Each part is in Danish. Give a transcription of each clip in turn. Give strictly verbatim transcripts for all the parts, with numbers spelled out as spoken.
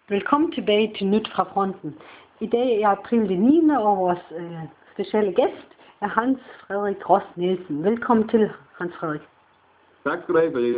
Velkommen tilbage til Nyt fra Fronten. I dag er april det niende, og vores øh, specielle gæst er Hans Frederik Ross Nielsen. Velkommen til, Hans Frederik. Tak skal du have, Frederikke.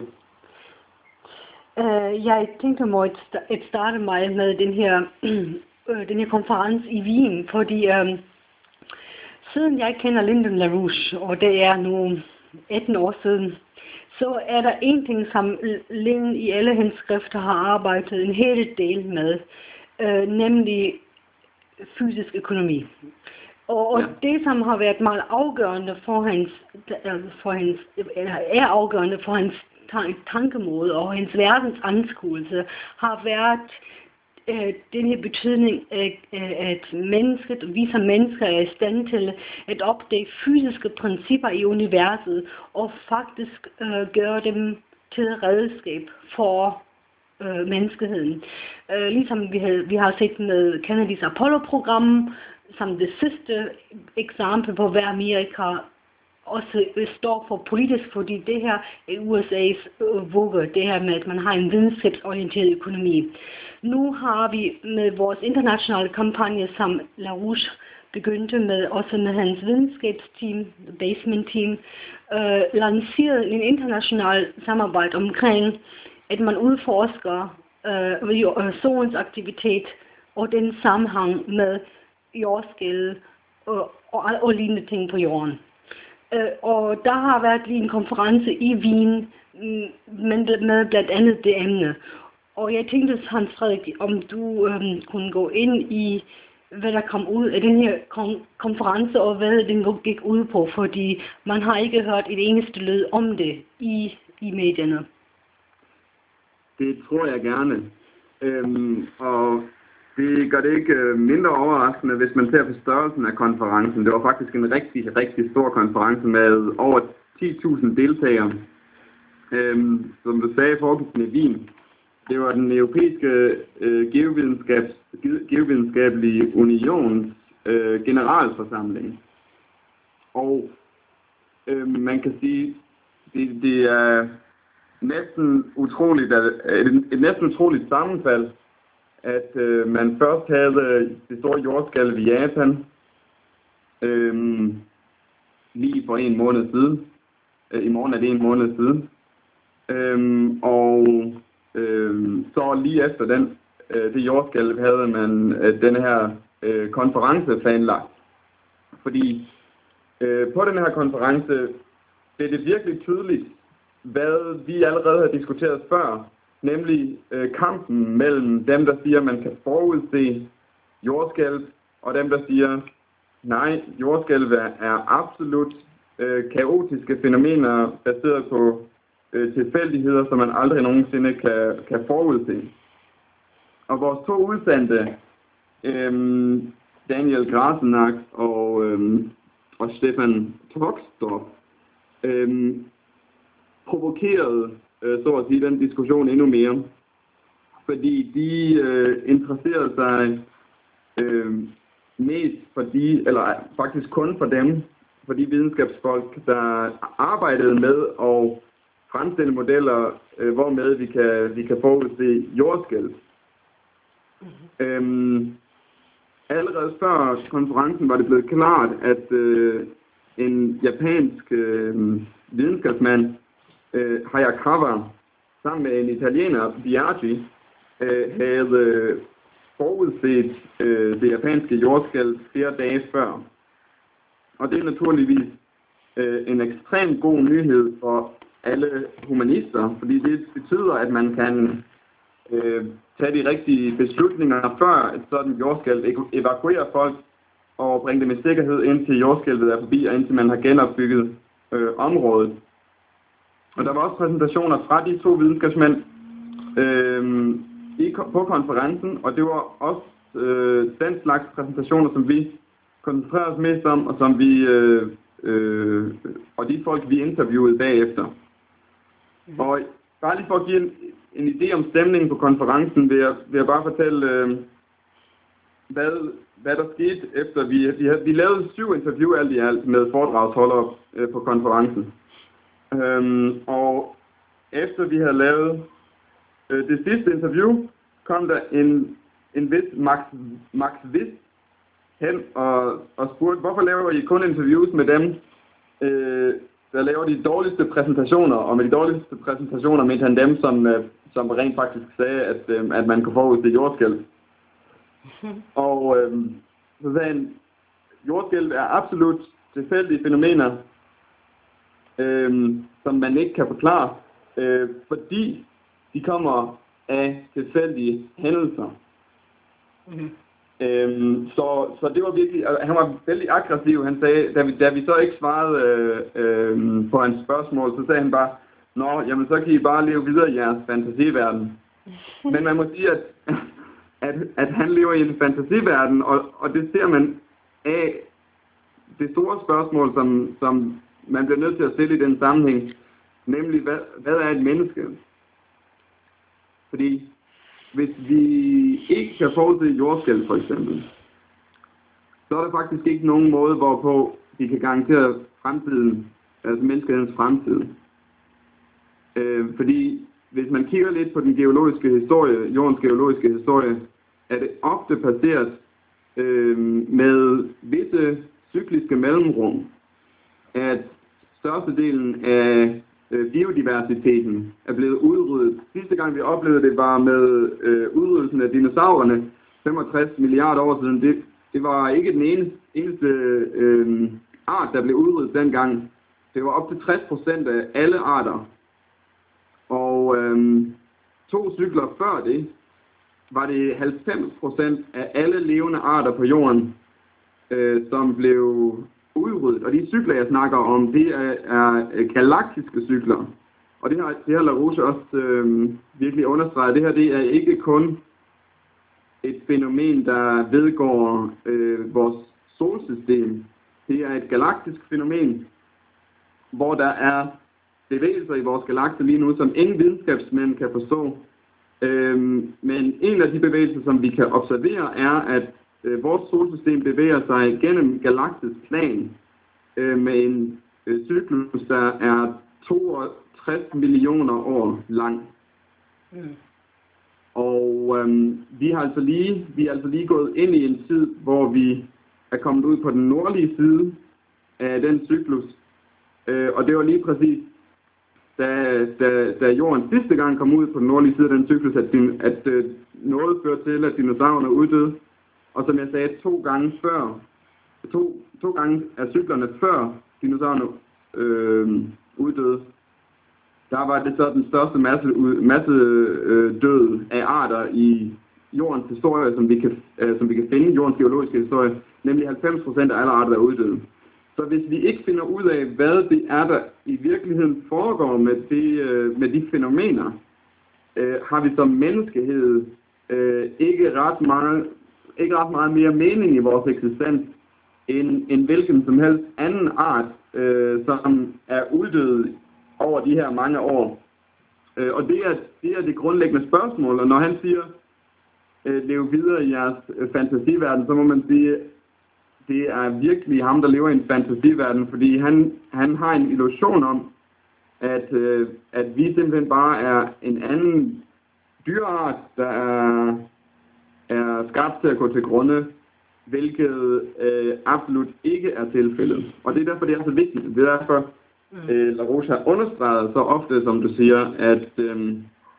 Uh, jeg tænkte mig at, st- at starte mig med den her, øh, den her konference i Wien, fordi øh, siden jeg kender Lyndon LaRouche, og det er nu atten år siden, så er der en ting, som Lyndon i alle hendes skrifter har arbejdet en hel del med, øh, nemlig fysisk økonomi. Og, og ja. Det, som har været meget afgørende for hans, for hans eller er afgørende for hans tankemåde og hans verdensanskuelse, har været øh, den her betydning, af, at mennesket, vi som mennesker er i stand til at opdage fysiske principper i universet og faktisk øh, gøre dem til redskab for øh, menneskeheden. Øh, ligesom vi, havde, vi har set med Kennedys Apollo-program, som det sidste eksempel på, hvad Amerika også står for politisk, fordi det her er U S A's øh, vugge, det her med, at man har en videnskabsorienteret økonomi. Nu har vi med vores internationale kampagne, som LaRouche begyndte med, også med hans videnskabsteam, basement team, øh, lanceret en international samarbejde omkring, at man udforsker øh, solens aktivitet og den sammenhæng med jordskælv og, og, og lignende ting på jorden. Uh, og der har været lige en konference i Wien men med blandt andet det emne. Og jeg tænkte, Hans Frederik, om du um, kunne gå ind i, hvad der kom ud af den her kon- konference, og hvad den gik ud på, fordi man har ikke hørt et eneste lyd om det i, i medierne. Det tror jeg gerne. Øhm, og det gør det ikke mindre overraskende, hvis man ser på størrelsen af konferencen. Det var faktisk en rigtig, rigtig stor konference med over ti tusind deltagere. Øhm, som du sagde, foregik den i Wien. Det var den europæiske øh, geovidenskabs, geovidenskabelige unions øh, generalforsamling. Og øh, man kan sige, det, det er næsten utroligt, at, et, et næsten utroligt sammenfald, at øh, man først havde det store jordskælv i Japan øh, lige for en måned siden. Øh, I morgen er det en måned siden. Øh, og øh, så lige efter den, øh, det jordskælv havde man øh, den her øh, konference planlagt. Fordi øh, på den her konference blev det virkelig tydeligt, hvad vi allerede har diskuteret før, nemlig øh, kampen mellem dem, der siger, at man kan forudse jordskælv, og dem, der siger, nej, jordskælv er absolut øh, kaotiske fænomener, baseret på øh, tilfældigheder, som man aldrig nogensinde kan, kan forudse. Og vores to udsendte, øh, Daniel Grasenak og, øh, og Stefan Toksdorf, øh, provokerede så at sige, den diskussion endnu mere, fordi de øh, interesserede sig øh, mest for de, eller faktisk kun for dem, for de videnskabsfolk, der arbejdede med at fremstille modeller, øh, hvormed vi kan, vi kan forudse jordskælv. Mm-hmm. Øhm, allerede før konferencen var det blevet klart, at øh, en japansk øh, videnskabsmand, Uh, Hayakawa, sammen med en italiener, Biaggi, uh, havde forudset uh, det japanske jordskælv flere dage før. Og det er naturligvis uh, en ekstremt god nyhed for alle humanister, fordi det betyder, at man kan uh, tage de rigtige beslutninger før et sådan jordskælv, evakuere folk og bringe dem i sikkerhed indtil jordskælvet er forbi, og indtil man har genopbygget uh, området. Og der var også præsentationer fra de to videnskabsmænd øh, i, på konferencen, og det var også øh, den slags præsentationer, som vi koncentrerer os mest om, og som vi øh, øh, og de folk, vi interviewede bagefter. Mm-hmm. Og bare lige for at give en, en idé om stemningen på konferencen, vil jeg, vil jeg bare fortælle, øh, hvad, hvad der skete efter vi, vi, havde, vi lavede syv interview alt i alt med foredragsholdere øh, på konferencen. Øhm, og efter vi havde lavet øh, det sidste interview, kom der en, en vis Max, Max Wist hen og, og spurgte, hvorfor laver I kun interviews med dem, øh, der laver de dårligste præsentationer, og med de dårligste præsentationer mente han dem, som, øh, som rent faktisk sagde, at, øh, at man kunne forudse jordskælv. Og øh, så sagde han, jordskælv er absolut tilfældige fænomener, øh, som man ikke kan forklare, øh, fordi de kommer af tilfældige hændelser. Mm-hmm. Øhm, så, så det var virkelig, han var vældig aggressiv. Han sagde, da vi, da vi så ikke svarede øh, øh, på hans spørgsmål, så sagde han bare, nå, jamen så kan I bare leve videre i jeres fantasiverden. Men man må sige, at, at, at han lever i en fantasiverden, og, og det ser man af det store spørgsmål, som, som man bliver nødt til at stille i den sammenhæng, nemlig, hvad, hvad er et menneske? Fordi hvis vi ikke kan forudse jordskælv for eksempel, så er der faktisk ikke nogen måde, hvorpå vi kan garantere fremtiden, altså menneskehedens fremtid. Øh, fordi hvis man kigger lidt på den geologiske historie, jordens geologiske historie, er det ofte passeret øh, med visse cykliske mellemrum, at størstedelen af biodiversiteten er blevet udryddet. Sidste gang vi oplevede det var med øh, udryddelsen af dinosaurerne, femogtres milliarder år siden. Det, det var ikke den eneste, eneste øh, art, der blev udryddet dengang. Det var op til tres procent af alle arter. Og øh, to cykler før det, var det halvfems procent af alle levende arter på jorden, øh, som blev udryddet. Og de cykler, jeg snakker om, det er, er galaktiske cykler. Og det har, det har LaRouche også øh, virkelig understreget. Det her, det er ikke kun et fænomen, der vedgår øh, vores solsystem. Det er et galaktisk fænomen, hvor der er bevægelser i vores galakse lige nu, som ingen videnskabsmænd kan forstå. Øh, men en af de bevægelser, som vi kan observere, er, at øh, vores solsystem bevæger sig gennem galaktisk plan øh, med en øh, cyklus, der er toogtres millioner år lang. Mm. Og øh, vi har altså lige, vi er altså lige gået ind i en tid, hvor vi er kommet ud på den nordlige side af den cyklus. Øh, og det var lige præcis, da, da, da jorden sidste gang kom ud på den nordlige side af den cyklus, at, din, at øh, noget førte til, at dinosaurerne uddøde. Og som jeg sagde, to gange før, to, to gange af cyklerne før dinosaurerne øh, uddøde, der var det så den største masse, masse øh, død af arter i jordens historie, som vi kan, øh, som vi kan finde i jordens geologiske historie, nemlig halvfems procent af alle arter, der er uddøde. Så hvis vi ikke finder ud af, hvad det er, der i virkeligheden foregår med, det, øh, med de fænomener, øh, har vi som menneskehed øh, ikke, ret meget, ikke ret meget mere mening i vores eksistens, end, end hvilken som helst anden art, øh, som er uddød over de her mange år. Øh, og det er, det er det grundlæggende spørgsmål, og når han siger, øh, lev videre i jeres øh, fantasiverden, så må man sige, det er virkelig ham, der lever i en fantasiverden, fordi han, han har en illusion om, at, øh, at vi simpelthen bare er en anden dyreart, der er, er skabt til at gå til grunde, hvilket øh, absolut ikke er tilfældet. Og det er derfor, det er så vigtigt. Det er derfor, øh, LaRouche har understreget så ofte, som du siger, at øh,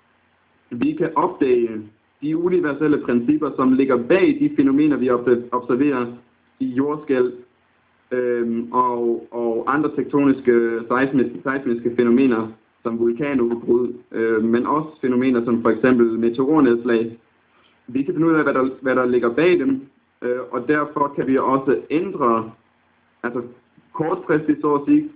vi kan opdage de universelle principper, som ligger bag de fænomener, vi observerer i jordskælv øh, og, og andre tektoniske seismiske, seismiske fænomener, som vulkanudbrud, øh, men også fænomener som for eksempel meteornedslag. Vi kan finde ud af, hvad der, hvad der ligger bag dem, øh, og derfor kan vi også ændre, altså kortfristigt så at sige,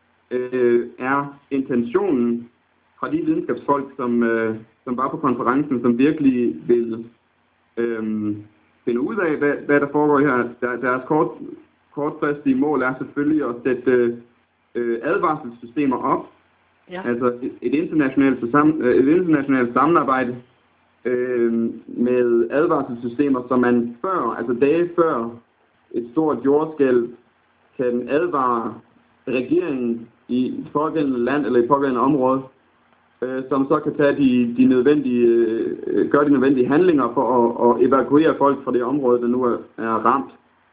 øh, er intentionen fra de videnskabsfolk, som, øh, som var på konferencen, som virkelig vil øh, finde ud af, hvad, hvad der foregår her. Der, deres kort, kortfristige mål er selvfølgelig at sætte øh, advarselssystemer op, ja. Altså et, et, internationalt, sammen, et internationalt samarbejde øh, med advarselssystemer, som man før, altså dage før et stort jordskælv, kan advare regeringen i et pågældende land eller i et pågældende område øh, som så kan tage de, de nødvendige, øh, gøre de nødvendige handlinger for at, at evakuere folk fra det område, der nu er, er ramt.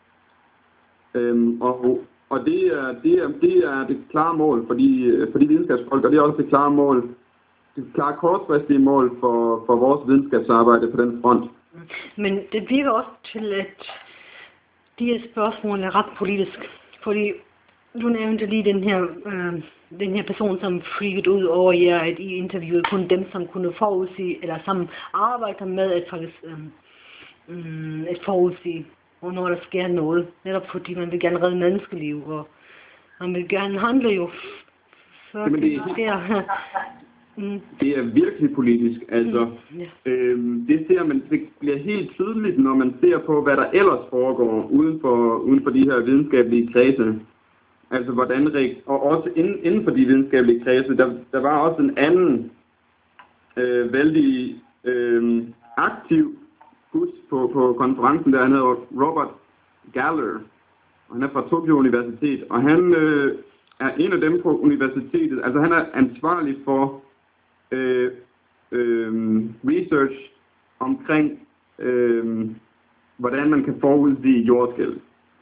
Øhm, og og det, er, det, er, det er det klare mål for de, for de videnskabsfolk, og det er også det klare mål, det klare kortfristige mål for, for vores videnskabsarbejde på den front. Men det virker også til, at de her spørgsmål er ret politisk, fordi du nævnte lige den her, øh, den her person, som freakede ud over jer, at I interviewede kun dem, som kunne forudsige, eller som arbejder med at, faktisk, øh, øh, at forudsige, hvornår der sker noget. Netop fordi man vil gerne redde menneskeliv, og man vil gerne handle jo, før Jamen, det sker. Mm. Det er virkelig politisk, altså. Mm, yeah. øhm, det ser man, det bliver helt tydeligt, når man ser på, hvad der ellers foregår uden for, uden for de her videnskabelige kredse. Altså hvordan, og også inden, inden for de videnskabelige kredse, der, der var også en anden øh, vældig øh, aktiv gut på, på konferencen, der han hedder Robert Galler, og han er fra Tokyo Universitet, og han øh, er en af dem på universitetet, altså han er ansvarlig for Øh, øh, research omkring, øh, hvordan man kan forudsige jordskælv.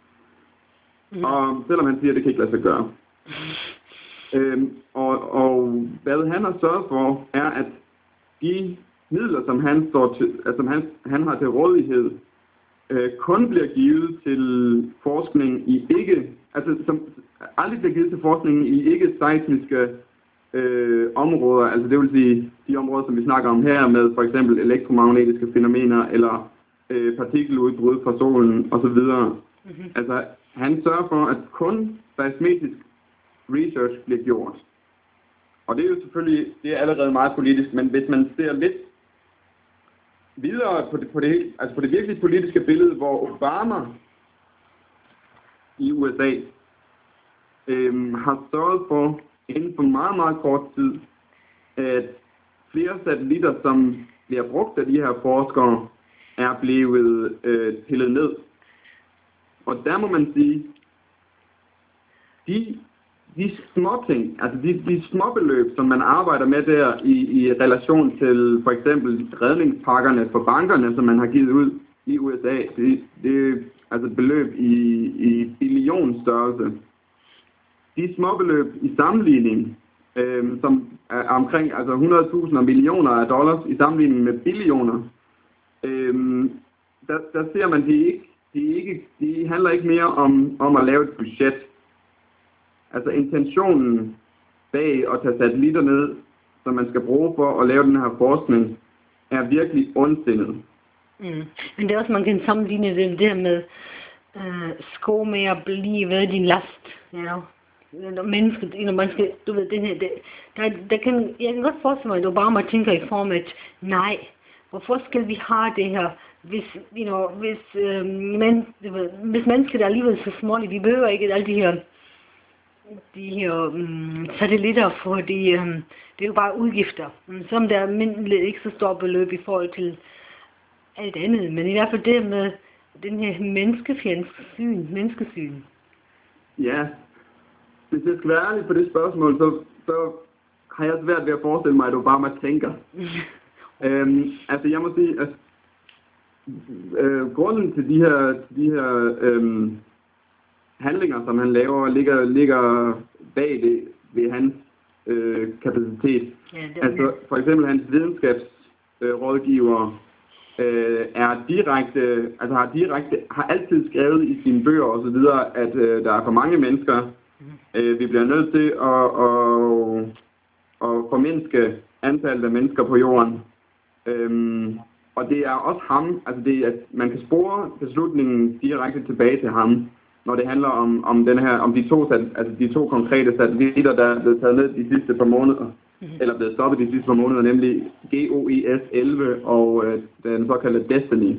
Mm. Og selvom han siger, at det kan ikke lade sig gøre. Mm. Øh, og, og hvad han har sørget for, er, at de midler, som han, står til, altså, som han, han har til rådighed, øh, kun bliver givet til forskning i ikke, altså som aldrig bliver givet til forskning i ikke-seismiske Øh, områder, altså det vil sige de områder, som vi snakker om her, med for eksempel elektromagnetiske fænomener, eller øh, partikeludbrud fra solen, osv. Mm-hmm. Altså, han sørger for, at kun seismisk research bliver gjort. Og det er jo selvfølgelig, det er allerede meget politisk, men hvis man ser lidt videre på det, på det, altså på det virkelig politiske billede, hvor Obama i U S A øh, har sørget for, inden for meget, meget kort tid, at flere satellitter, som bliver brugt af de her forskere, er blevet øh, pillet ned. Og der må man sige, de, de små ting, altså de, de små beløb, som man arbejder med der i, i relation til for eksempel redningspakkerne for bankerne, som man har givet ud i U S A, det, det er altså et beløb i, i billionstørrelse. De småbeløb i sammenligning, øh, som er omkring altså hundrede tusinder millioner af dollars i sammenligning med billioner, øh, der, der ser man, de ikke, de ikke, de handler ikke mere om, om at lave et budget. Altså intentionen bag at tage satellitter ned, som man skal bruge for at lave den her forskning, er virkelig ondsindet. Mm. Men det er også, man kan sammenligne det der med øh, sko med at blive ved din last, you know? Når mennesket, når man skal, du ved, den her, det, der, der kan, jeg kan godt forestille mig, at Obama tænker i form af, nej, hvorfor skal vi have det her, hvis, you know, hvis, øh, men, ved, hvis mennesket er alligevel så småligt, vi behøver ikke alle de her, de her um, satellitter, fordi um, det er jo bare udgifter, som der er mindre, ikke så stort beløb i forhold til alt andet, men i hvert fald det med den her menneskefjendske syn, menneskesyn. Ja. Hvis jeg skal være ærlig på det spørgsmål, så, så har jeg svært ved at forestille mig, at Obama tænker. øhm, altså jeg må sige, at øh, grunden til de her, de her øhm, handlinger, som han laver, ligger, ligger bag det ved hans øh, kapacitet. Ja, altså for eksempel hans videnskabsrådgivere øh, er direkte, altså har direkte, har altid skrevet i sine bøger og så videre, at øh, der er for mange mennesker. Øh, vi bliver nødt til at, at, at formindske antallet af mennesker på jorden. Øhm, og det er også ham, altså det er, man kan spore beslutningen direkte tilbage til ham, når det handler om, om, den her, om de, to, altså de to konkrete satellitter, der er blevet taget ned de sidste par måneder, mm-hmm. eller blevet stoppet de sidste par måneder, nemlig G O E S elleve og øh, den såkaldte Destiny.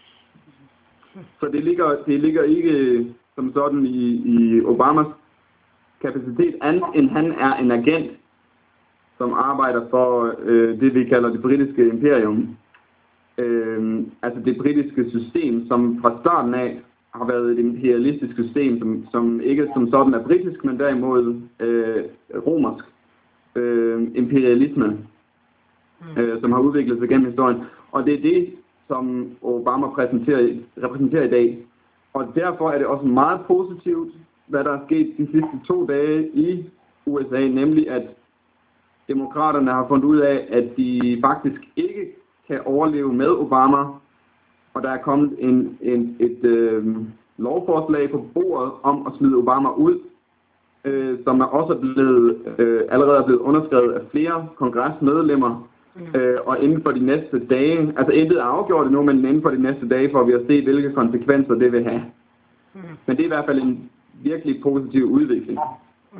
Så det ligger, det ligger ikke som sådan i, i Obamas kapacitet, andet end han er en agent, som arbejder for øh, det, vi kalder det britiske imperium. Øh, altså det britiske system, som fra starten af har været et imperialistisk system, som, som ikke som sådan er britisk, men derimod øh, romersk øh, imperialisme. mm. øh, som har udviklet sig gennem historien. Og det er det, som Obama præsenterer, repræsenterer i dag. Og derfor er det også meget positivt, hvad der er sket de sidste to dage i U S A, nemlig at demokraterne har fundet ud af, at de faktisk ikke kan overleve med Obama, og der er kommet en, en, et øh, lovforslag på bordet om at smide Obama ud, øh, som er også blevet, øh, allerede er blevet underskrevet af flere kongresmedlemmer, mm. øh, og inden for de næste dage, altså intet er afgjort endnu, men inden for de næste dage får vi at se, hvilke konsekvenser det vil have. Mm. Men det er i hvert fald en virkelig positiv udvikling. Mm.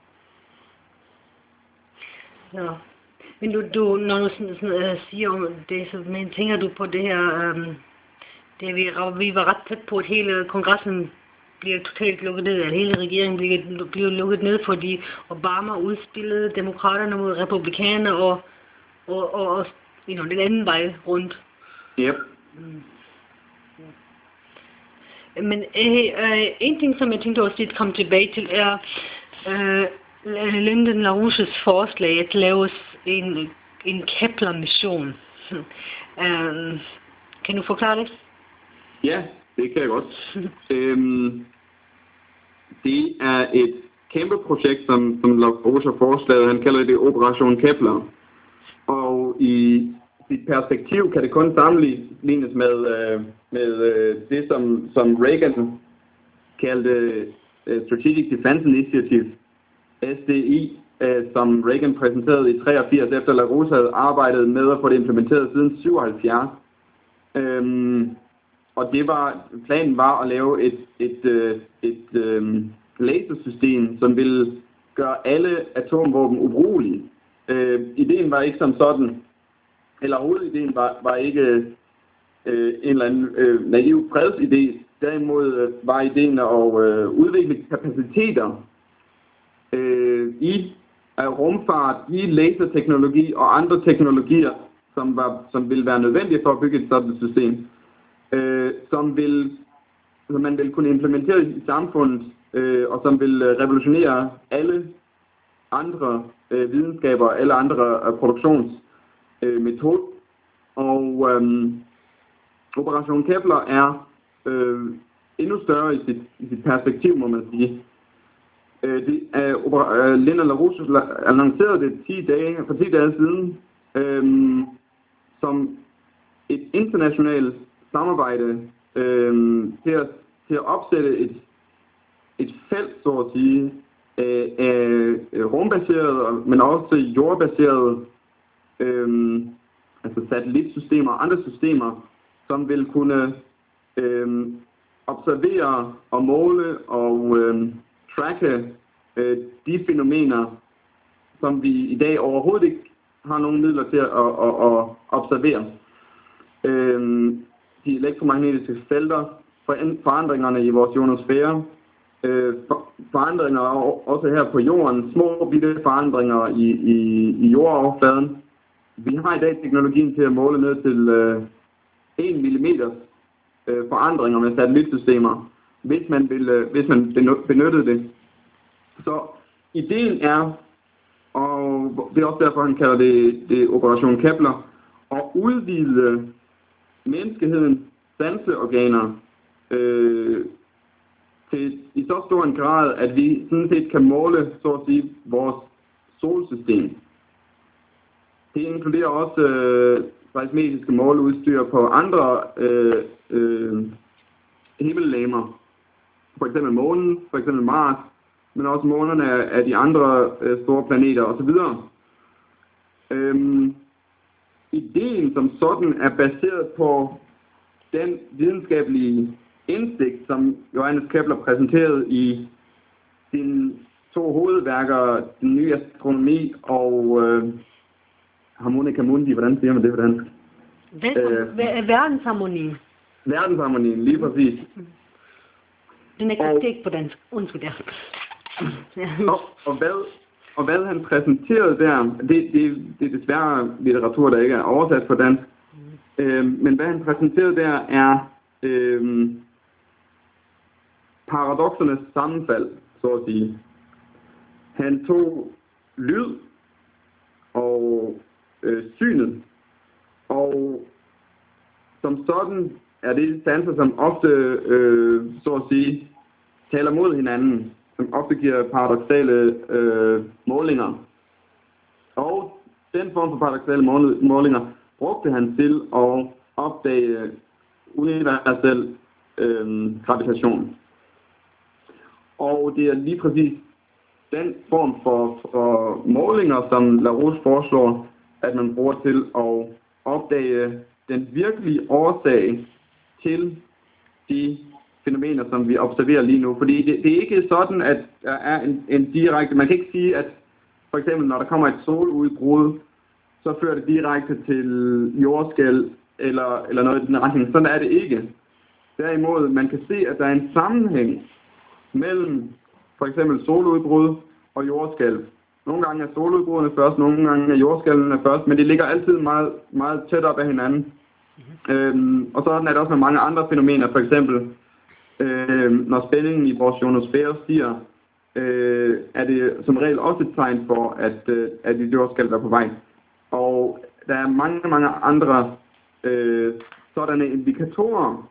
Ja. Men du, du, når du sådan, sådan, uh, siger om det, så men tænker du på det her, um, det vi, vi var ret tæt på, at hele kongressen bliver totalt lukket ned, at hele regeringen bliver, bliver lukket ned, fordi Obama udspillede demokraterne mod republikanerne og, og, og, og you know, den anden vej rundt. Yep. Mm. Ja. Men uh, uh, en ting, som jeg tænkte også lidt komme tilbage til, er uh, Lyndon LaRouches forslag at lave en, en Kepler-mission. um, kan du forklare det? Ja, det kan jeg godt. øhm, det er et kæmpe projekt, som, som LaRouche har foreslået. Han kalder det Operation Kepler. Og i sit perspektiv kan det kun sammenlignes med, øh, med øh, det, som, som Reagan kaldte øh, Strategic Defense Initiative, S D I, øh, som Reagan præsenterede i treogfirs, efter LaRouche havde arbejdet med at få det implementeret siden syvoghalvfjerds. Øhm, og det var, planen var at lave et, et, et, et øhm, lasersystem, som ville gøre alle atomvåben ubrugelige. Øh, ideen var ikke som sådan, eller hovedideen var, var ikke øh, en eller anden øh, naiv fredsidé. Derimod øh, var ideen at øh, udvikle kapaciteter øh, i øh, rumfart, i laserteknologi og andre teknologier, som, var, som ville være nødvendige for at bygge et sådan system, øh, som, vil, som man vil kunne implementere i samfundet, øh, og som vil revolutionere alle andre øh, videnskaber, alle andre øh, produktionsmetoder. Øh, og øh, Operation Kepler er øh, endnu større i sit, i sit perspektiv, må man sige. Øh, det er, øh, Lyndon LaRouche annoncerede det ti dage, for ti dage siden, øh, som et internationalt samarbejde øh, til, at, til at opsætte et, et felt, så at sige, af, af rumbaserede, men også jordbaserede øh, altså satellitsystemer og andre systemer, som vil kunne øh, observere og måle og øh, tracke øh, de fænomener, som vi i dag overhovedet ikke har nogen midler til at, at, at, at observere. Øh, de elektromagnetiske felter, forandringerne i vores ionosfære, øh, forandringer også her på jorden, små bitte forandringer i, i, i jordoverfladen. Vi har i dag teknologien til at måle ned til øh, en millimeter øh, forandringer med satellitsystemer, hvis man, vil, øh, hvis man benyttede det. Så ideen er, og det er også derfor, han kalder det, det Operation Kepler, at udvide menneskehedens sanseorganer øh, til i så stor en grad, at vi sådan set kan måle, så at sige, vores solsystem. Det inkluderer også øh, seismetiske måleudstyr på andre øh, øh, himmellegemer. For eksempel månen, for eksempel Mars, men også månerne af de andre øh, store planeter osv. Øhm, ideen som sådan er baseret på den videnskabelige indsigt, som Johannes Kepler præsenterede i sine to hovedværker, Den nye astronomi og øh, Harmonica Mundi. Hvordan siger man det på dansk? Øh, verdensharmonien. Verdensharmonien, lige præcis. Den eksisterer ikke på dansk. Undskyld, ja. og, og, hvad, og hvad han præsenterede der, det, det, det er desværre litteratur, der ikke er oversat på dansk, mm. øh, men hvad han præsenterede der er øh, paradoksernes sammenfald, så at sige. Han tog lyd og øh, synet. Og som sådan er det sanser, som ofte, øh, så at sige, taler mod hinanden, som ofte giver paradoksale øh, målinger. Og den form for paradoksale målinger brugte han til at opdage universel øh, gravitation. Og det er lige præcis den form for, for målinger, som Larouche foreslår, at man bruger til at opdage den virkelige årsag til de fænomener, som vi observerer lige nu. Fordi det, det er ikke sådan, at der er en, en direkte... Man kan ikke sige, at for eksempel, når der kommer et soludbrud, så fører det direkte til jordskælv eller, eller noget i den retning. Sådan er det ikke. Derimod, man kan se, at der er en sammenhæng mellem for eksempel soludbrud og jordskælv. Nogle gange er soludbrudene først, nogle gange er jordskælvene først, men de ligger altid meget, meget tæt op ad hinanden. Mm-hmm. Øhm, og sådan er det også med mange andre fænomener. For eksempel, øh, når spændingen i vores ionosfære stiger, øh, er det som regel også et tegn for, at, øh, at et jordskælv er på vej. Og der er mange, mange andre øh, sådanne indikatorer.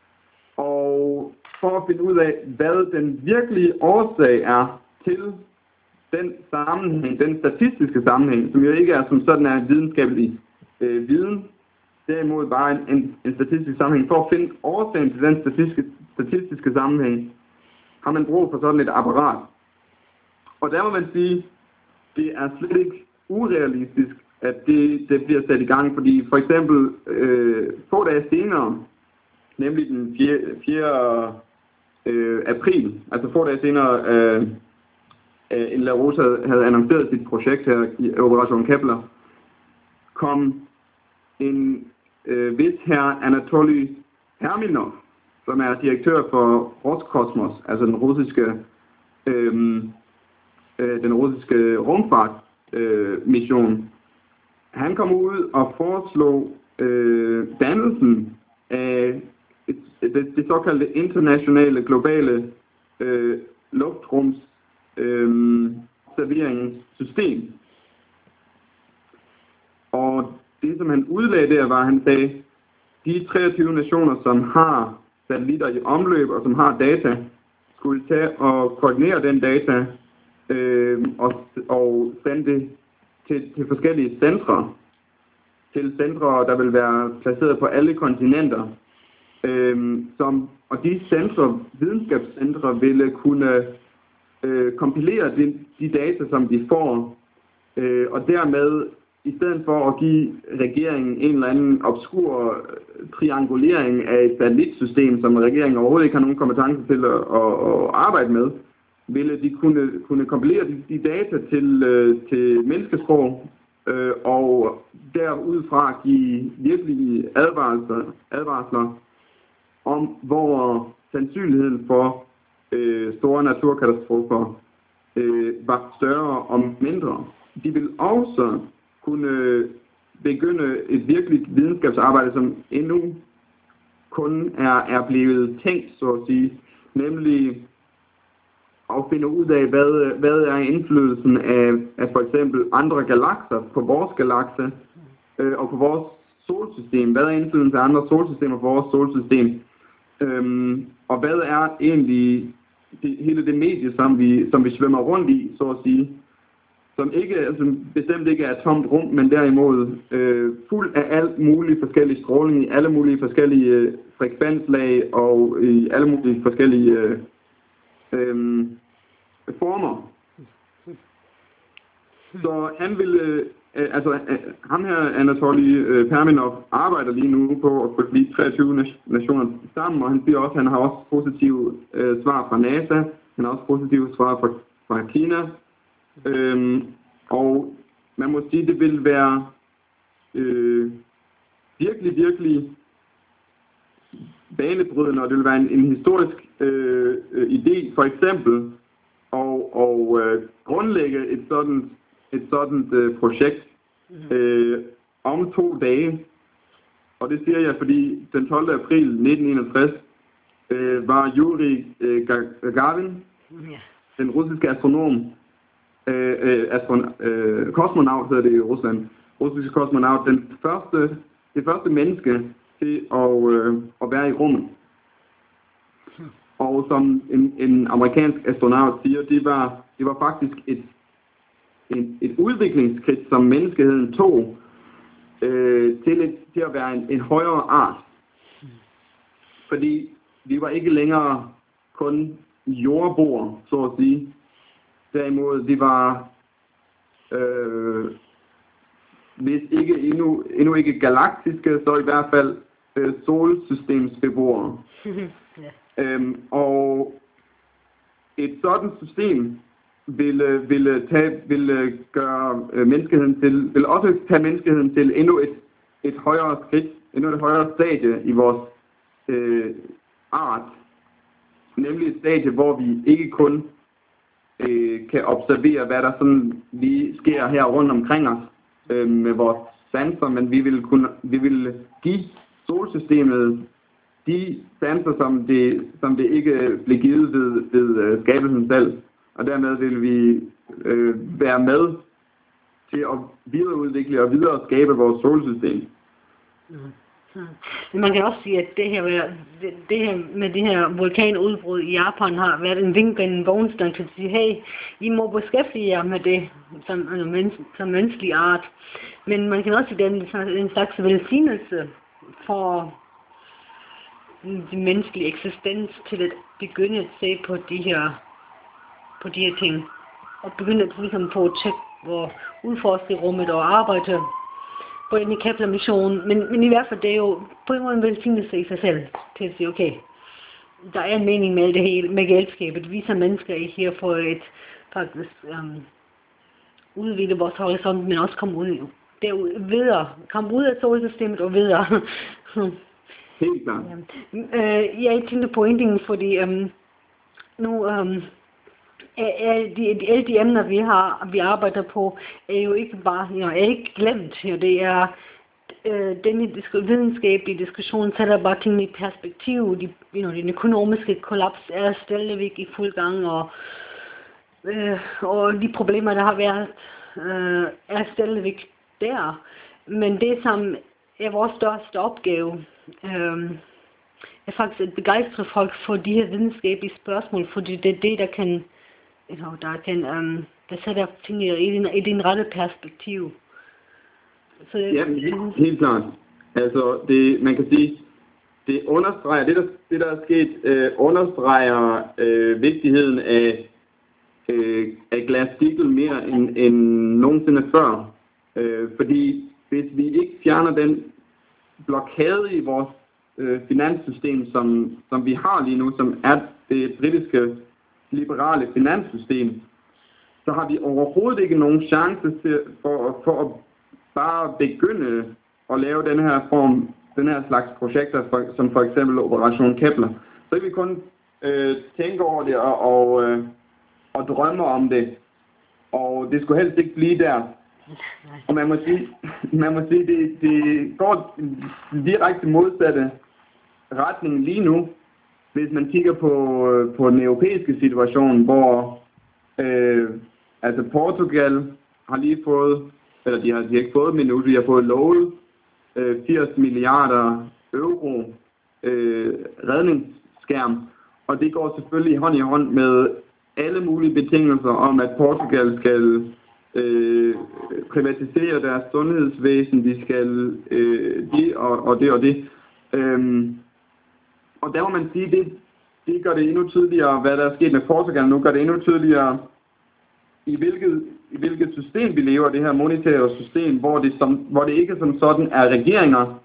Og for at finde ud af, hvad den virkelige årsag er til den sammenhæng, den statistiske sammenhæng, som jo ikke er som sådan er videnskabelig øh, viden, derimod bare en, en, en statistisk sammenhæng. For at finde årsagen til den statistiske, statistiske sammenhæng, har man brug for sådan et apparat. Og der må man sige, det er slet ikke urealistisk, at det, det bliver sat i gang, fordi for eksempel øh, få dage senere, nemlig den fjerde Øh, april, altså få dage senere, øh, øh, en Larouche havde, havde annonceret sit projekt her i Operation Kepler, kom en øh, vis herre Anatoly Perminov, som er direktør for Roskosmos, altså den russiske, øh, øh, den russiske rumfartmission. Øh, Han kom ud og foreslog øh, dannelsen af Det, det såkaldte internationale globale øh, luftrums øh, serveringssystem. Og det, som han udlagde der, var, at han sagde, de treogtyve nationer, som har satellitter i omløb og som har data, skulle tage og koordinere den data øh, og, og sende det til, til forskellige centre. Til centre, der vil være placeret på alle kontinenter. Øhm, som, og de centre, videnskabscentre, ville kunne øh, kompilere de, de data, som de får, øh, og dermed, i stedet for at give regeringen en eller anden obskur triangulering af et satellitsystem, som regeringen overhovedet ikke har nogen kompetence til at, at, at arbejde med, ville de kunne, kunne kompilere de, de data til, øh, til menneskesprog, øh, og derudfra give virkelige advarsler, advarsler om hvor sandsynligheden for øh, store naturkatastrofer øh, var større og mindre. De vil også kunne begynde et virkeligt videnskabsarbejde, som endnu kun er, er blevet tænkt, så at sige, nemlig at finde ud af, hvad, hvad er indflydelsen af, af for eksempel andre galakser på vores galakse øh, og på vores solsystem. Hvad er indflydelsen af andre solsystemer på vores solsystem? Øhm, og hvad er egentlig det, hele det medie, som vi, som vi svømmer rundt i, så at sige, som ikke, altså bestemt ikke er et tomt rum, men derimod øh, fuld af alt mulig forskellig stråling i alle mulige forskellige øh, frekvenslag og i alle mulige forskellige øh, øh, former. Så han ville, øh, altså øh, ham her, Anatoly øh, Perminov, arbejder lige nu på at få de treogtyve nationer sammen, og han siger også, at han har også positive øh, svar fra NASA, han har også positive svar fra, fra Kina, øhm, og man må sige, at det vil være øh, virkelig, virkelig banebrydende, og det vil være en, en historisk øh, øh, idé, for eksempel, og, og øh, grundlægge et sådan et sådan øh, projekt øh, om to dage. Og det siger jeg, fordi den tolvte april nitten enogtres øh, var Yuri øh, Gagarin, den russiske astronom, øh, øh, astron øh, kosmonaut hedder det i Rusland, russiske kosmonaut, den første, det første menneske til at, øh, at være i rummet. Og som en, en amerikansk astronaut siger, det var, det var faktisk et, et, et udviklingsskridt, som menneskeheden tog øh, til, et, til at være en, en højere art. Fordi vi var ikke længere kun jordboer, så at sige. Derimod, vi var, øh, hvis ikke endnu, endnu ikke galaktiske, så i hvert fald øh, solsystemsbeboere. Øhm, og et sådan system ville, ville, tage, ville gøre øh, menneskeheden til, ville også tage menneskeheden til endnu et, et højere skridt, endnu et højere stadie i vores øh, art. Nemlig et stadie, hvor vi ikke kun øh, kan observere, hvad der sådan lige sker her rundt omkring os øh, med vores sanser, men vi vil, kunne, vi vil give solsystemet de sanser, som det, som det ikke blev givet ved, ved uh, skabelsen selv. Og dermed vil vi øh, være med til at videreudvikle og videre skabe vores solsystem. Mm. Mm. Men man kan også sige, at det her, det, det her med det her vulkanudbrud i Japan har været en vink en vognstang til at sige, hey, I må beskæftige jer med det som, altså, mens, som menneskelig art. Men man kan også sige, at det er en slags velsignelse for den menneskelige eksistens til at begynde at se på de her, på de her ting. Og begynde at ligesom få at tjekke og udforske rummet og arbejde på en Kepler-mission. Men, men i hvert fald, det er jo på en måde en velsignelse i sig selv til at sige, okay, der er en mening med det hele, med galskabet. Vi som mennesker er her for et faktisk um, udvide vores horisont, men også komme ud, derud, videre, komme ud af solsystemet og videre. Helt klart. Ja. Øh, jeg tænkte på en ting, fordi øhm, nu øhm, er, er de, de, alle de emner, vi har, vi arbejder på, er jo ikke bare, jo, er ikke glemt. Jo. Det er øh, denne disk- videnskabelige diskussion sætter bare tingene i perspektiv. De, you know, den økonomiske kollaps er stadigvæk i fuld gang, og, øh, og de problemer, der har været, øh, er stadigvæk der. Men det, som er vores største opgave, øhm, er faktisk at begejstre folk for de her videnskabelige spørgsmål, fordi det er det, der kan, you know, der kan, øhm, der sætter tingene i din, i din rette perspektiv. Så, ja, helt, helt klart. Altså, det, man kan sige, det understreger, det der, det der er sket, øh, understreger øh, vigtigheden af, øh, af Glass-Steagall mere end, end nogensinde før. Øh, fordi hvis vi ikke fjerner den blokade i vores øh, finanssystem, som, som vi har lige nu, som er det britiske liberale finanssystem, så har vi overhovedet ikke nogen chance til, for, for at bare begynde at lave den her form, den her slags projekter, for, som for eksempel Operation Kepler. Så kan vi kun øh, tænke over det og, og, øh, og drømme om det, og det skulle helst ikke blive der. Og man må sige, man må sige det, det går direkte modsatte retning lige nu, hvis man kigger på, på den europæiske situation, hvor øh, altså Portugal har lige fået, eller de har, de har ikke fået, men nu de har fået lovet øh, firs milliarder euro øh, redningsskærm, og det går selvfølgelig hånd i hånd med alle mulige betingelser om, at Portugal skal Øh, privatisere deres sundhedsvæsen, de skal øh, det og, og det og det. Øhm, og der må man sige, det, det gør det endnu tydeligere, hvad der er sket med Portugal nu, gør det endnu tydeligere, i hvilket, i hvilket system vi lever, det her monetære system, hvor det, som, hvor det ikke som sådan er regeringer,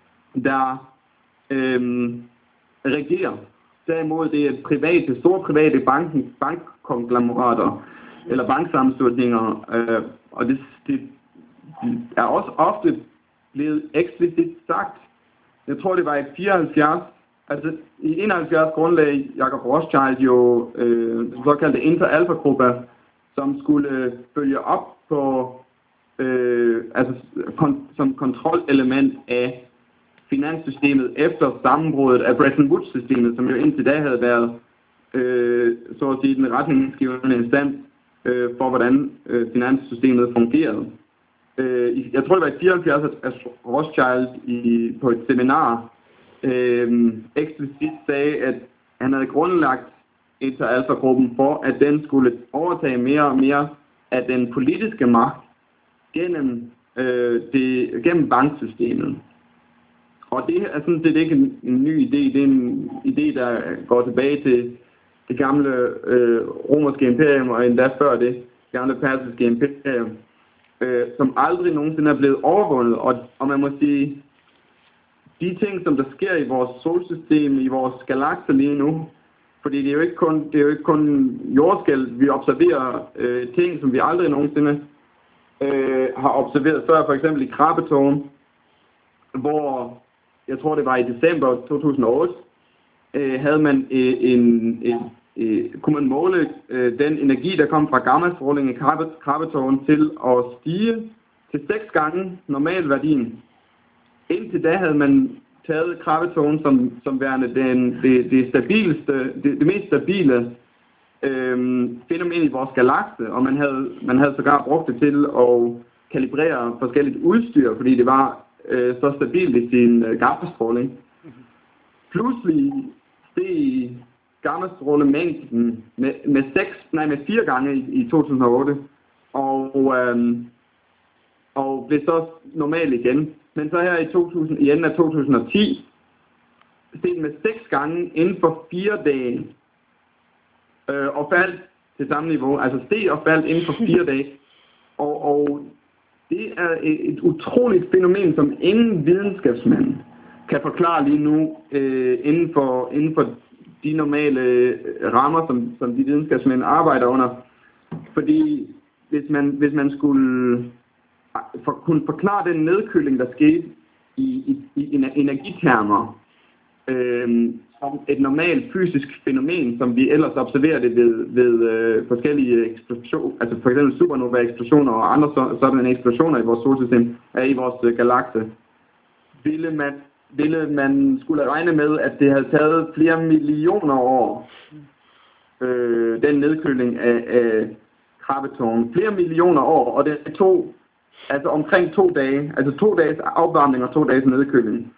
der øhm, regerer. Derimod det er private, store private banken, bankkonglomerater, eller banksammenslutninger, øh, og det, det er også ofte blevet eksplicit sagt. Jeg tror, det var i fireoghalvfjerds, altså i enoghalvfjerds grundlag Jacob Rothschild jo øh, den såkaldte Inter-Alpha-gruppe, som skulle følge op på, øh, altså kon, som kontrolelement af finanssystemet efter sammenbruddet af Bretton Woods-systemet, som jo indtil da havde været, øh, så at sige, den retningsgivende instans for hvordan øh, finanssystemet fungerede. øh, jeg tror det var i fireoghalvfjerds, at Rothschild i, på et seminar øh, eksplicit sagde, at han havde grundlagt Eta Alpha-gruppen for, at den skulle overtage mere og mere af den politiske magt gennem, øh, det, gennem banksystemet. Og det er sådan set ikke en, en ny idé, det er en idé, der går tilbage til det gamle øh, romerske imperium, og endda før det gamle persiske imperium, øh, som aldrig nogensinde er blevet overvundet. Og, og man må sige, de ting, som der sker i vores solsystem, i vores galakse lige nu, fordi det er jo ikke kun, det er jo ikke kun jordskælv, vi observerer øh, ting, som vi aldrig nogensinde øh, har observeret før, for eksempel i Krabbetårn, hvor jeg tror det var i december to tusind og otte, øh, havde man øh, en, en øh, kunne man måle øh, den energi, der kom fra gammastråling i Krabbetårn til at stige til seks gange normalværdien. Indtil da havde man taget Krabbetårn som, som værende den, det, det stabileste, det, det mest stabile øh, fænomen i vores galakse, og man havde, man havde sågar brugt det til at kalibrere forskelligt udstyr, fordi det var øh, så stabilt i sin øh, gammastråling. Pludselig steg gammastrålemængden med, med, seks, nej, med fire gange i, i to tusind og otte, og, øh, og blev så normal igen. Men så her i, to tusind, i enden af to tusind og ti steg den med seks gange inden for fire dage, øh, og faldt til samme niveau, altså steg og faldt inden for fire dage. Og, og det er et, et utroligt fænomen, som ingen videnskabsmand kan forklare lige nu øh, inden, for, inden for de normale rammer, som, som de videnskabsmænd arbejder under. Fordi hvis man, hvis man skulle for, kunne forklare den nedkøling, der skete i, i, i energitermer, øh, som et normalt fysisk fænomen, som vi ellers observerer det ved, ved øh, forskellige eksplosioner, altså for eksempel supernova-eksplosioner og andre så, sådan eksplosioner i vores solsystem, er i vores øh, galakse, ville man, ville man skulle regne med, at det havde taget flere millioner år, øh, den nedkøling af, af Krabbetårn. Flere millioner år, og det tog altså omkring to dage, altså to dages opvarmning og to dages nedkøling.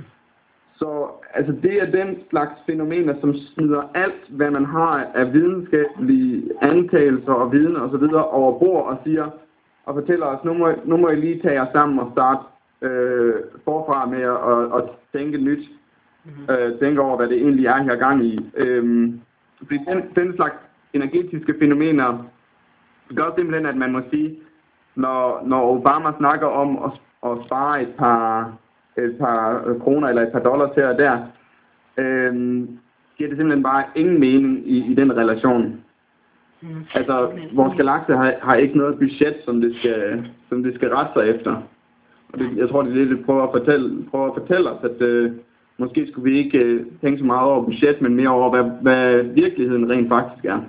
Så altså det er den slags fænomener, som smider alt, hvad man har af videnskabelige antagelser og viden og så videre over bord og siger og fortæller os, nu må, nu må I lige tage jer sammen og starte øh, forfra med at og, og tænke nyt. Mm-hmm. øh, tænke over, hvad det egentlig er her gang i. Øhm, fordi den, den slags energetiske fænomener gør simpelthen, at man må sige, når, når Obama snakker om at, at spare et par et par kroner eller et par dollars her og der, øhm, giver det simpelthen bare ingen mening i, i den relation. Mm. Altså, vores galakse har, har ikke noget budget, som det skal, som det skal rette sig efter. Og det, jeg tror, det er det, det prøver at fortælle, prøver at fortælle os, at øh, måske skulle vi ikke øh, tænke så meget over budget, men mere over, hvad, hvad virkeligheden rent faktisk er.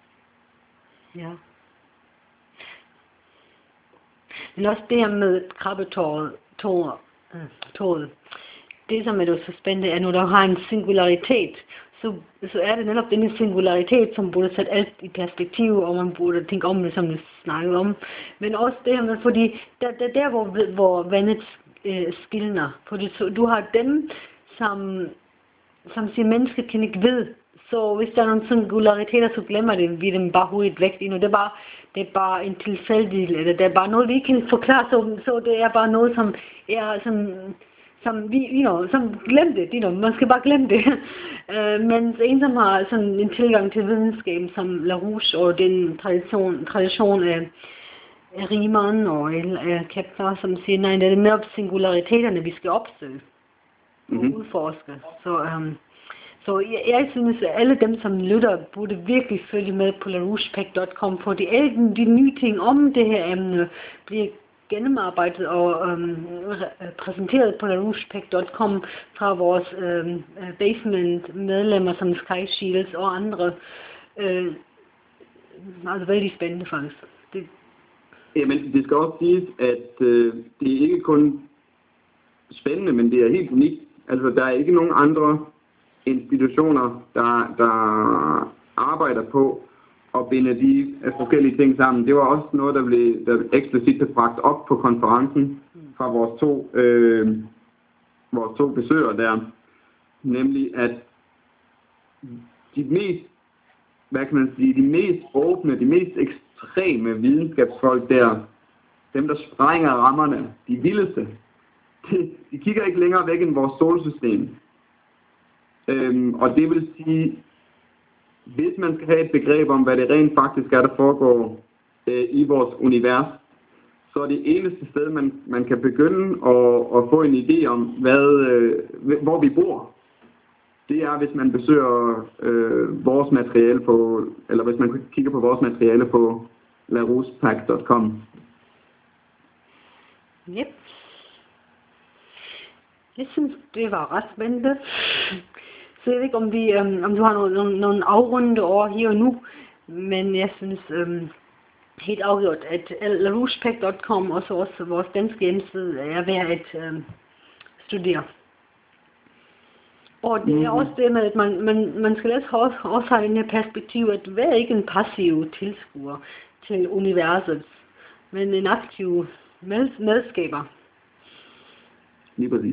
Ja. Men også det her med krabbetåret, tårer, toget. Det som er jo så spændende er, når der har en singularitet, så, så er det netop denne singularitet, som burde sætte alt i perspektiv, og man burde tænke om det, som vi snakkede om. Men også det her med, fordi der, der, der hvor, hvor vandet øh, skilner, fordi så, du har dem, som, som siger, mennesket kan ikke ved, så hvis der er nogle singulariteter, så glemmer det, vi dem bare hurtigt væk. Det er bare, det er bare en tilfældighed, eller det er bare noget, vi ikke kan forklare, så, så det er bare noget, som er som, som vi, you know, som glem det, you know, man skal bare glemme det. uh, men en, som har sådan en tilgang til videnskaben, som LaRouche og den tradition, tradition af, af Riemann og af Kepler, som siger, nej, det er netop singulariteterne, vi skal opsøge og mm-hmm. udforske. Så um, Så jeg, jeg synes, at alle dem, som lytter, burde virkelig følge med på la rouche pact punktum com, fordi alle de nye ting om det her emne bliver gennemarbejdet og øhm, præsenteret på la rouche pact punktum com fra vores øhm, basement-medlemmer som Sky Shields og andre. Øh, altså vældig spændende faktisk. Det... Jamen, det skal også siges, at øh, det er ikke kun spændende, men det er helt unikt. Altså, der er ikke nogen andre institutioner, der, der arbejder på at binde de forskellige ting sammen. Det var også noget, der blev der eksplicit blev bragt op på konferencen fra vores to, øh, vores to besøgere der. Nemlig at de mest, hvad kan man sige, de mest åbne, de mest ekstreme videnskabsfolk der, dem der sprænger rammerne, de vildeste, de, de kigger ikke længere væk end vores solsystem. Øhm, og det vil sige, hvis man skal have et begreb om, hvad det rent faktisk er, der foregår øh, i vores univers, så er det eneste sted, man, man kan begynde at, at få en idé om, hvad, øh, hvor vi bor. Det er, hvis man besøger øh, vores materiale på, eller hvis man kigger på vores materiale på larouchepact punktum com. Yep. Jeg synes, det var ret spændende. Så jeg ved ikke, om, vi, um, om du har nogle, nogle, nogle afrundede år her og nu, men jeg synes um, helt afgjort, at larouchepact punktum com og så også vores danske hjemmeside er værd at um, studere. Og det er også det med, at man, man, man skal også, også have den her perspektiv, at vær ikke en passiv tilskuer til universet, men en aktiv med, medskaber. Lige præcis.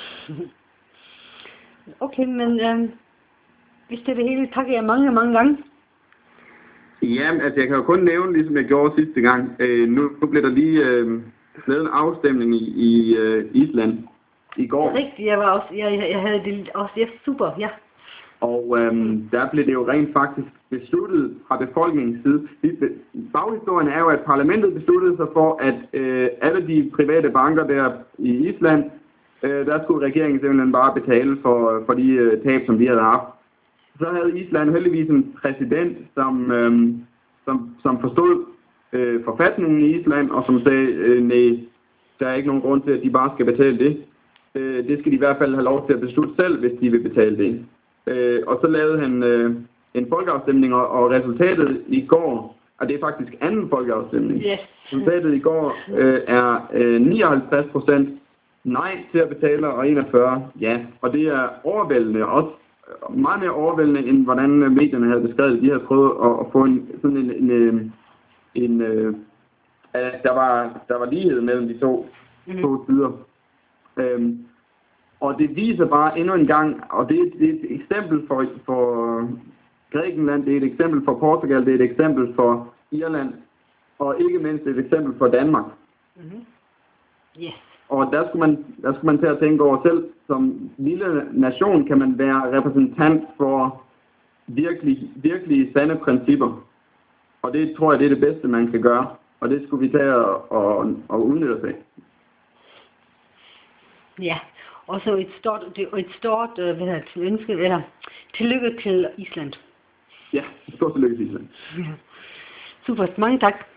Okay, men øh, hvis det er det hele, takker jeg mange, mange gange. Ja, altså jeg kan jo kun nævne, ligesom jeg gjorde sidste gang, øh, nu, nu blev der lige øh, lavet en afstemning i, i øh, Island i går. Rigtigt, jeg var også, jeg, jeg havde det også, ja, super, ja. Og øhm, der blev det jo rent faktisk besluttet fra befolkningens side. Baghistorien er jo, at parlamentet besluttede sig for, at øh, alle de private banker der i Island, øh, der skulle regeringen simpelthen bare betale for, for de øh, tab, som de havde haft. Så havde Island heldigvis en præsident, som, øh, som, som forstod øh, forfatningen i Island, og som sagde, øh, nej, der er ikke nogen grund til, at de bare skal betale det. Øh, det skal de i hvert fald have lov til at beslutte selv, hvis de vil betale det. Øh, og så lavede han øh, en folkeafstemning, og, og resultatet i går, og det er faktisk anden folkeafstemning, yes. Resultatet i går øh, er øh, nioghalvtreds procent nej til at betale, og enogfyrre ja. Og det er overvældende, også meget mere overvældende, end hvordan medierne havde beskrevet. De havde prøvet at, at få en, sådan en, en, en, en øh, at der var, der var lighed mellem de to, mm-hmm. to sider. Øhm, Og det viser bare endnu en gang, og det er, det er et eksempel for, for Grækenland, det er et eksempel for Portugal, det er et eksempel for Irland, og ikke mindst et eksempel for Danmark. Mm-hmm. Yes. Og der skulle, man, der skulle man til at tænke over selv, som lille nation kan man være repræsentant for virkelig, virkelig sande principper. Og det tror jeg, det er det bedste, man kan gøre, og det skulle vi tage og, og, og udnytte os af. Ja. Og så et stort, et stort hvad hedder det, til ønske, eller tillykke til Island. Ja, et stort tillykke til Island. Ja. Super, mange tak.